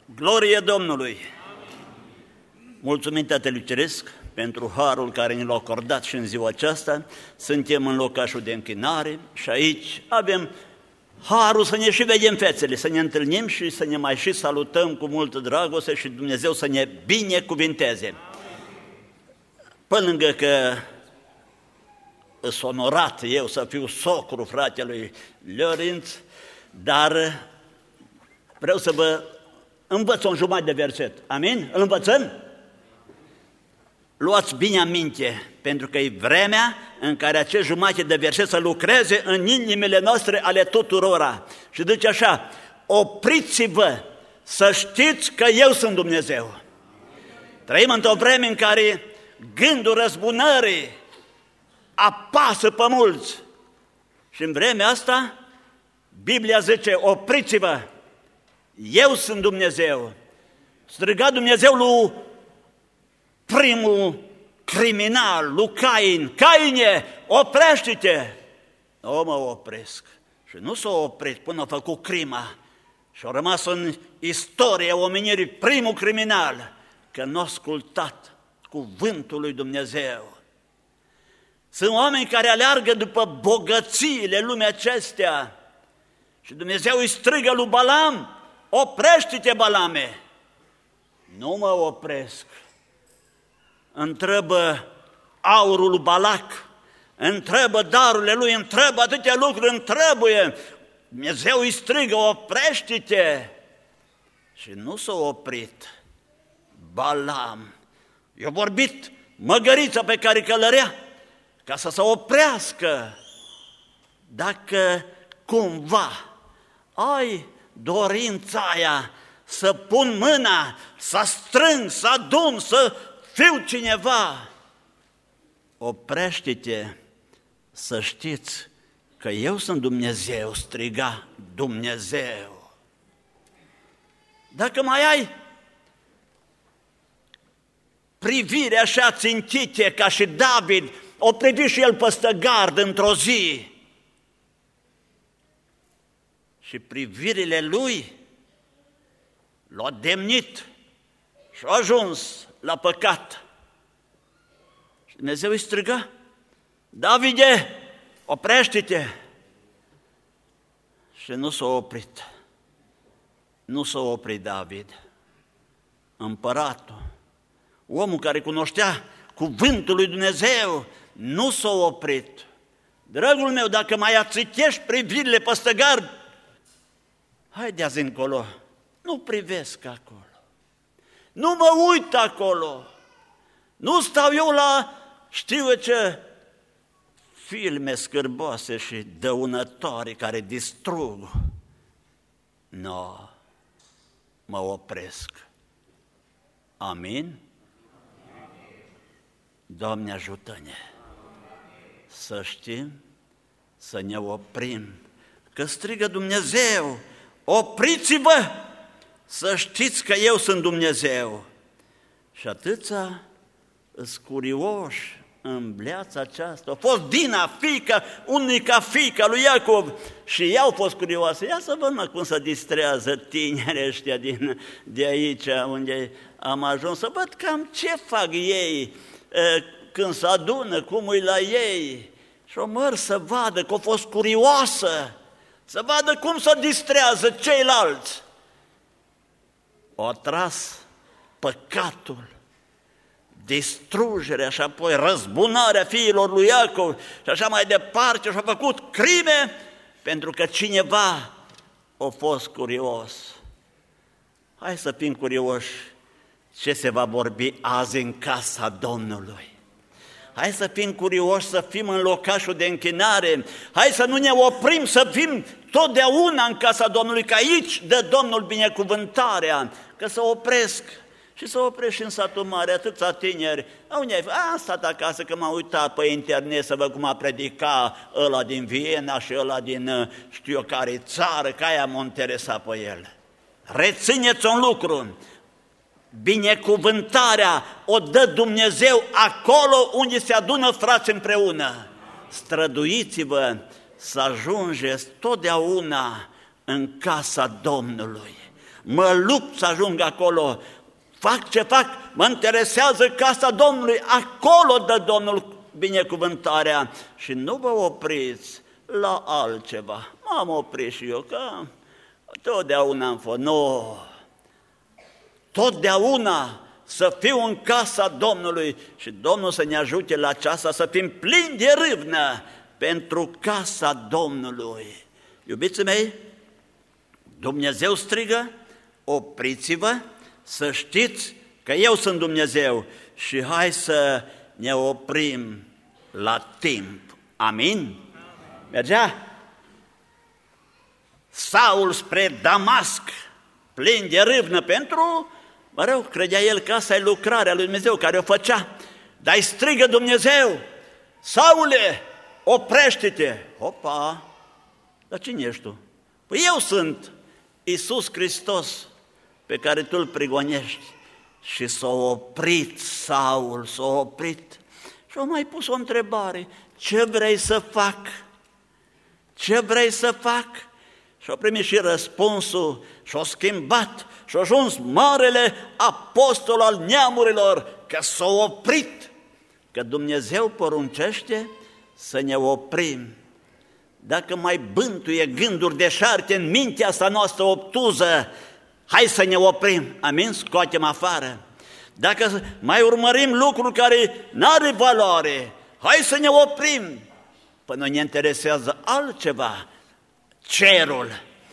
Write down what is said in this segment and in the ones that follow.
Glorie Domnului! Mulțumim Tatălui Ceresc pentru harul care ne l-a acordat și în ziua aceasta. Suntem în locașul de închinare și aici avem harul să ne și vedem fețele, să ne întâlnim și să ne mai și salutăm cu multă dragoste și Dumnezeu să ne binecuvinteze. Pe lângă că îs onorat eu să fiu socru fratelui Liorinț, dar vreau să vă învăț un jumătate de verset. Amin? Îl învățăm? Luați bine aminte, pentru că e vremea în care acest jumătate de verset să lucreze în inimile noastre ale tuturora. Și zice așa: opriți-vă să știți că eu sunt Dumnezeu. Trăim într-o vreme în care gândul răzbunării apasă pe mulți. Și în vremea asta, Biblia zice: opriți-vă, eu sunt Dumnezeu. Striga Dumnezeu lui primul criminal, lui Cain: Caine, oprește-te! Nu mă opresc. Și nu s-a oprit până a făcut crima. Și a rămas în istoria omenirii primul criminal, că nu a ascultat cuvântul lui Dumnezeu. Sunt oameni care aleargă după bogățiile lumii acestea și Dumnezeu îi strigă lui Balam: oprește-te, Balame! Nu mă opresc. Întrebă aurul lui Balac, întrebă darurile lui, întrebă atâtea lucruri, întrebuie. Dumnezeu îi strigă: oprește-te! Și nu s-a oprit. Balam i-a vorbit măgărița pe care călărea ca să se oprească. Dacă cumva ai dorința aia să pun mâna, să strâng, să adun, să fiu cineva, oprește-te să știți că eu sunt Dumnezeu, striga Dumnezeu. Dacă mai ai privire așa țintite ca și David, o privi și el peste gard într-o zi și privirile lui l-au demnit și a ajuns la păcat. Și Dumnezeu îi strigă: Davide, oprește-te! Și nu s-a oprit. Nu s-a oprit David. Împăratul, omul care cunoștea cuvântul lui Dumnezeu, nu s-a oprit. Dragul meu, dacă mai ațitești privirile peste gard, haide azi încolo, nu privesc acolo. Nu mă uit acolo, nu stau eu la știu ce filme scârboase și dăunătoare care distrug. Nu, mă opresc. Amin? Doamne, ajută-ne să știm, să ne oprim, că strigă Dumnezeu: opriți-vă să știți că eu sunt Dumnezeu. Și atâția îs curioși în viața aceasta. A fost Dina, unica fiica lui Iacov, și ea a fost curioasă. Ia să văd cum se distrează tinerii ăștia de aici unde am ajuns, să văd cam ce fac ei când se adună, cum e la ei. Și o măr să vadă că a fost curioasă, să vadă cum se distrează ceilalți. O tras păcatul, distrugerea și apoi răzbunarea fiilor lui Iacov și așa mai departe, și a făcut crime pentru că cineva a fost curios. Hai să fim curioși ce se va vorbi azi în casa Domnului. Hai să fim curioși, să fim în locașul de închinare. Hai să nu ne oprim, să fim totdeauna în casa Domnului, că aici dă Domnul binecuvântarea, că să opresc. Și să oprești în satul mare atâția tineri. Am stat acasă că m-am uitat pe internet să văd cum a predicat ăla din Viena și ăla din știu eu care țară, că aia m-a interesat pe el. Rețineți un lucru: binecuvântarea o dă Dumnezeu acolo unde se adună frați împreună. Străduiți-vă să ajungeți totdeauna în casa Domnului. mă lupt să ajung acolo, fac ce fac, mă interesează casa Domnului, acolo dă Domnul binecuvântarea. Și nu vă opriți la altceva. M-am oprit și eu, că totdeauna am fost, nu, totdeauna să fiu în casa Domnului și Domnul să ne ajute la aceasta, să fim plini de râvnă pentru casa Domnului. Iubiții mei, Dumnezeu strigă, opriți-vă, să știți că eu sunt Dumnezeu și hai să ne oprim la timp. Amin? Mergea Saul spre Damasc, plin de râvnă pentru, credea el că asta e lucrarea lui Dumnezeu care o făcea, dar îi strigă Dumnezeu, Saule, oprește-te! Opa, dar cine ești tu? Păi eu sunt Iisus Hristos pe care tu îl prigonești. Și s-a oprit Saul, s-a oprit și a mai pus o întrebare, ce vrei să fac? Ce vrei să fac? Și a primit și răspunsul și a schimbat și a ajuns marele apostol al neamurilor, că s-a oprit, că Dumnezeu poruncește să ne oprim. Dacă mai bântuie gânduri deșarte în mintea asta noastră obtuză, hai să ne oprim, amin, scoatem afară. Dacă mai urmărim lucruri care n-are valoare, hai să ne oprim, până ne interesează altceva, cerul.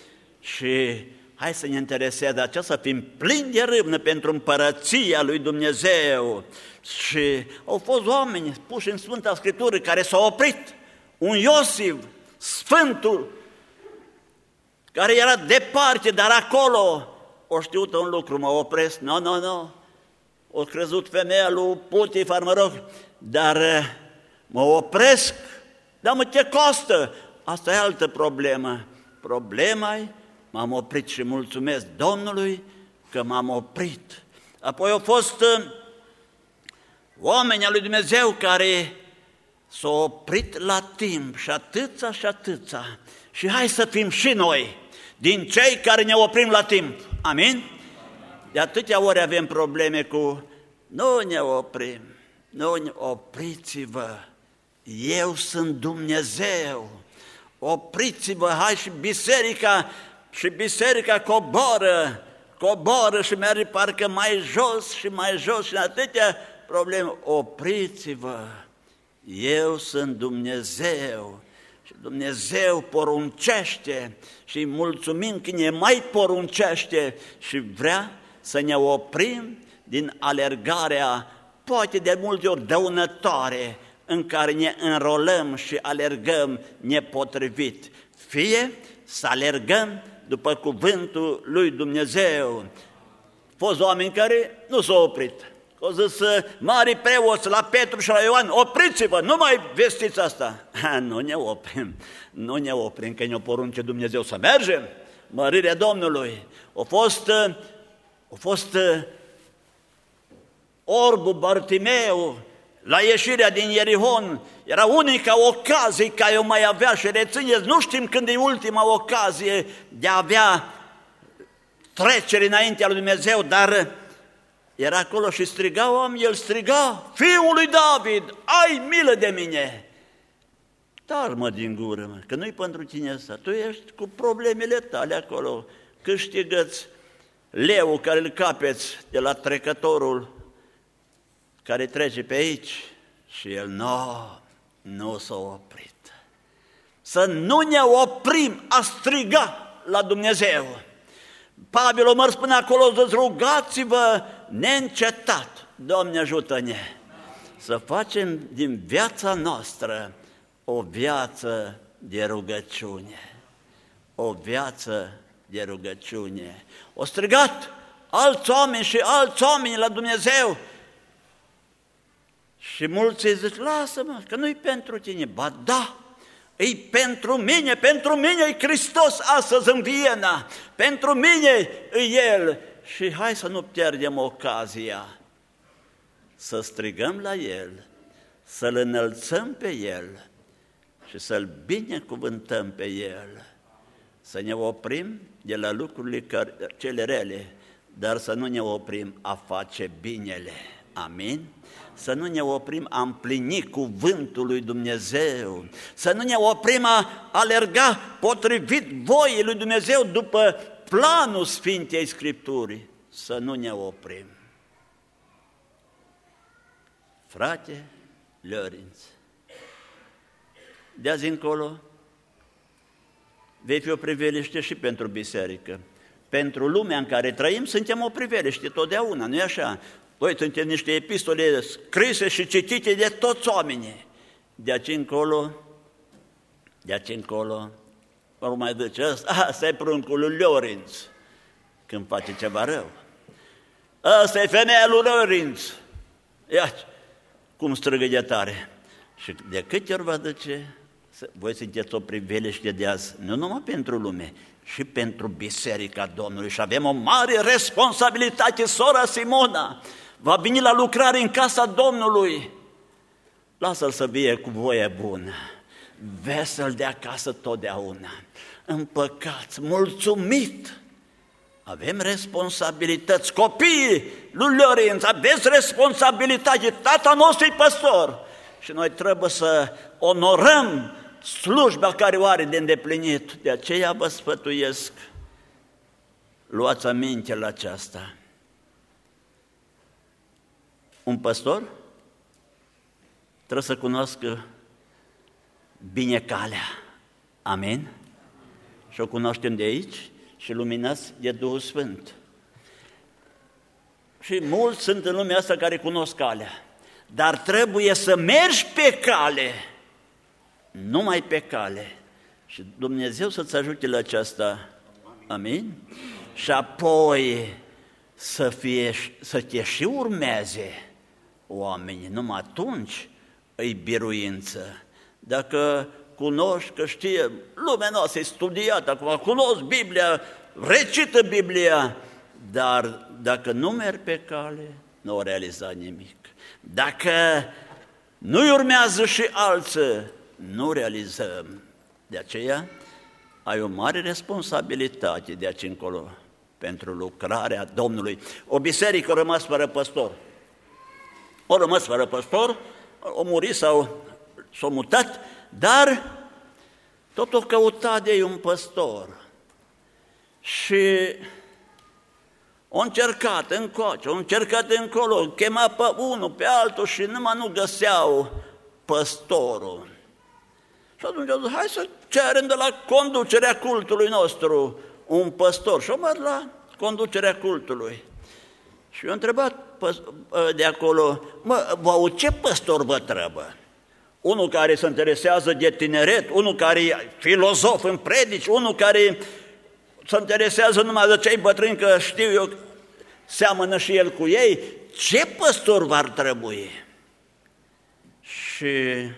Și hai să ne intereseze aceasta, să fim plini de râvnă pentru împărăția lui Dumnezeu. Și au fost oameni puși în Sfânta Scriptură care s-au oprit. Un Iosif, Sfântul, care era departe, dar acolo o știut un lucru, mă opresc, nu, o crezut femeia lui Putifar, dar mă opresc, dar mă, ce costă? Asta e altă problemă. Problema-i, m-am oprit și mulțumesc Domnului că m-am oprit. Apoi au fost oameni al lui Dumnezeu care s-au oprit la timp și atâția. Și hai să fim și noi din cei care ne oprim la timp. Amin? De atâtea ori avem probleme cu nu ne oprim, opriți-vă, eu sunt Dumnezeu, opriți-vă, hai și biserica coboră și merge parcă mai jos și în atâtea probleme, opriți-vă, eu sunt Dumnezeu. Și Dumnezeu poruncește și îi mulțumim că ne mai poruncește și vrea să ne oprim din alergarea, poate de multe ori dăunătoare, în care ne înrolăm și alergăm nepotrivit. Fie să alergăm după cuvântul lui Dumnezeu. Au fost oameni care nu s-au oprit. Au zis mari preoți la Petru și la Ioan, opriți-vă, nu mai vestiți asta. Nu ne oprim, că ne-o porunce Dumnezeu să mergem. Mărirea Domnului. A fost orbul Bartimeu la ieșirea din Ierihon. Era unica ocazie care o mai avea și rețineți, nu știm când e ultima ocazie de a avea trecere înaintea lui Dumnezeu, dar era acolo și striga, el striga, Fiul lui David, ai milă de mine! Taci-mă din gură, mă, că nu-i pentru tine asta, tu ești cu problemele tale acolo, câștigă-ți leul care îl capeți de la trecătorul care trece pe aici. Și el nu s-a oprit. Să nu ne oprim a striga la Dumnezeu. Pavel Omar spune acolo, rugați-vă neîncetat. Doamne, ajută-ne să facem din viața noastră o viață de rugăciune. O viață de rugăciune. O strigat alți oameni la Dumnezeu. Și mulți îi zic, lasă-mă, că nu-i pentru tine. Ba da, e pentru mine e Hristos astăzi în Viena, pentru mine e El. Și hai să nu pierdem ocazia să strigăm la El, să-L înălțăm pe El și să-L binecuvântăm pe El, să ne oprim de la lucrurile cele rele, dar să nu ne oprim a face binele. Amin? Să nu ne oprim a împlini cuvântul lui Dumnezeu, să nu ne oprim a alerga potrivit voii lui Dumnezeu după planul Sfintei Scripturii, să nu ne oprim. Frate Lărinț, de azi încolo vei fi o priveliște și pentru biserică. Pentru lumea în care trăim suntem o priveliște totdeauna, nu-i așa? Noi suntem niște epistole scrise și citite de toți oamenii. De aici încolo, nu mai zice, asta e pruncul lui Lărinț, când face ceva rău. Asta e femeia lui Lărinț. Ia cum strigă de tare. Și de câte ori vă zice, voi sunteți o priveliște de azi, nu numai pentru lume, și pentru Biserica Domnului. Și avem o mare responsabilitate, sora Simona va veni la lucrare în casa Domnului. Lasă-l să vie cu voie bună, vesel de acasă totdeauna, împăcat, mulțumit. Avem responsabilități, copiii lui Lărinț, aveți responsabilitate, tata nostru e păstor și noi trebuie să onorăm slujba care o are de îndeplinit. De aceea vă sfătuiesc, luați aminte la aceasta. Un păstor trebuie să cunoască bine calea. Amin? Și o cunoaștem de aici și luminați de Duhul Sfânt. Și mulți sunt în lumea asta care cunosc calea, dar trebuie să mergi pe cale, numai pe cale. Și Dumnezeu să-ți ajute la aceasta. Amin? Și apoi să te și urmeze oamenii, numai atunci îi biruință. Dacă cunoști, că știe, lumea noastră e studiată acum, cunosc Biblia, recită Biblia, dar dacă nu mergi pe cale, nu o realiza nimic. Dacă nu-i urmează și alții, nu realizăm. De aceea ai o mare responsabilitate de aici încolo pentru lucrarea Domnului. O biserică a rămas fără păstor. O rămas fără păstor, o murit sau s-a mutat, dar tot o căuta de un păstor. Și o încercat încoace, o încercat încolo, chema pe unul, pe altul și numai nu găseau păstorul. Și atunci au zis, hai să cerem de la conducerea cultului nostru un păstor. Și au mers la conducerea cultului. Și eu am întrebat de acolo, vă, ce păstor vă trebuie? Unul care se interesează de tineret, unul care e filozof în predici, unul care se interesează numai de cei bătrâni, că știu eu, seamănă și el cu ei. Ce păstor v-ar trebui? Și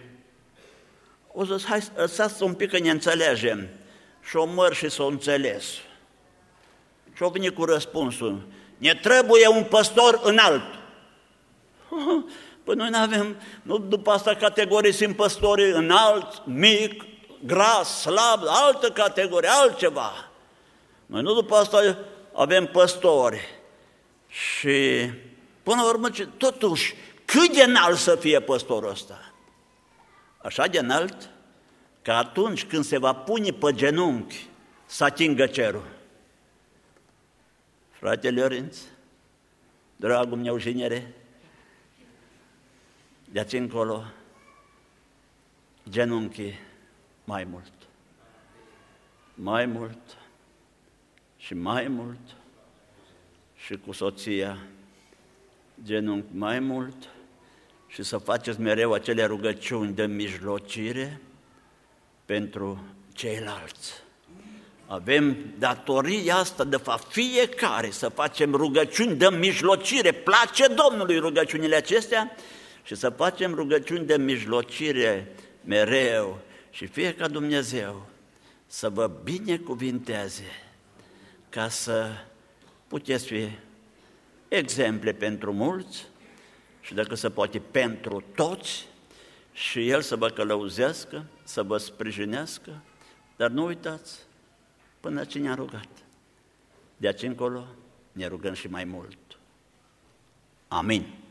o zis, hai, lăsați un pic că ne înțelegem. Și o măr și s-o înțeles. Și o venit cu răspunsul, ne trebuie un păstor înalt. Păi noi n-avem, nu după asta categorisim păstorii înalt, mic, gras, slab, altă categorie, altceva. Noi nu după asta avem păstori. Și până la urmă, totuși, cât de înalt să fie păstorul ăsta? Așa de înalt că atunci când se va pune pe genunchi să atingă cerul. Frate Lărinț, dragul meu jinere, de aici încolo, genunchii mai mult, mai mult și mai mult, și cu soția genunchi mai mult, și să faceți mereu acele rugăciuni de mijlocire pentru ceilalți. Avem datoria asta, de fapt, fiecare să facem rugăciuni de mijlocire. Place Domnului rugăciunile acestea și să facem rugăciuni de mijlocire mereu și fie ca Dumnezeu să vă binecuvinteze ca să puteți fi exemple pentru mulți și dacă se poate pentru toți și El să vă călăuzească, să vă sprijinească, dar nu uitați, până ce ne-a rugat. De aici încolo ne rugăm și mai mult. Amin.